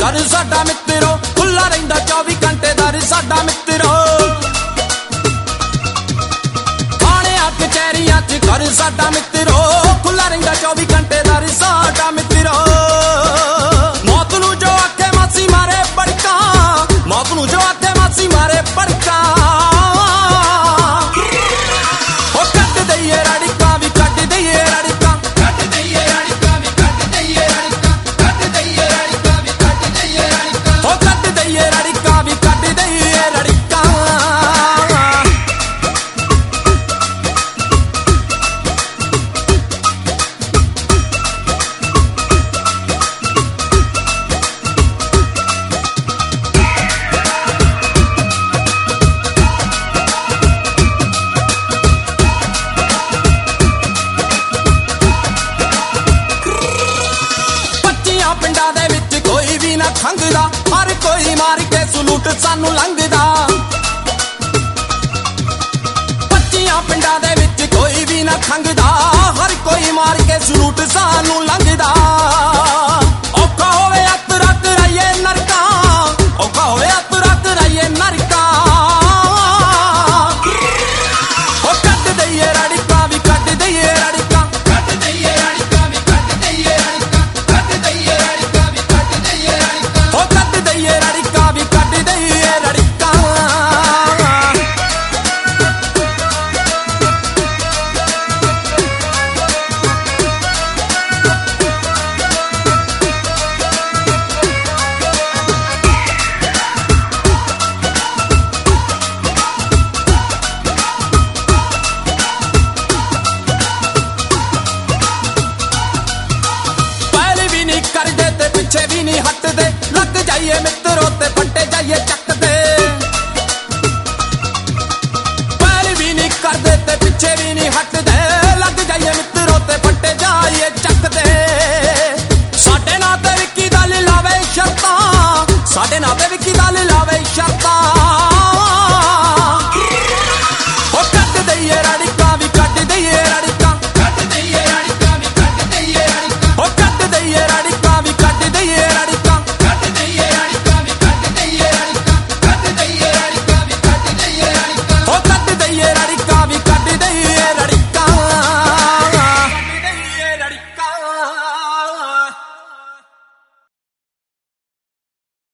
घर साडा मित्रो खुला रहिंदा 24 घंटे दर साडा मित्रो थाणे कचहरियां च घर साडा मित्रो खुला रहिंदा 24 घंटे दर साडा मित्रो मौत नूं जो आखे मासी मारे पड़का मौत नूं जो आखे मासी मारे पड़का खंगदा हर कोई मार के सलूट सानू लंघदा 25 पिंडां दे विच कोई भी ना खंगदा हर कोई मार के सलूट सानू लंघदा औखा होवे अतरा कराइए नरका औखा होवे अतरा कराइए नरका ओ कट दईए रड़का भी कट दईए रड़का कट दईए रड़का भी कट दईए रड़का कट दईए रड़का भी कट दईए रड़का ओ कट दईए रड़का भी कट दईए रड़का पिछे भी नहीं हटदे लग जाइए मित्रों ते फटे जाइए चकदे पहल भी नहीं करदे ते पिछे भी नहीं हटदे लग जाइए मित्रों ते फटे जाइए चकदे साडे नाल ते विक्की दल लावे शर्तां साडे नाल ते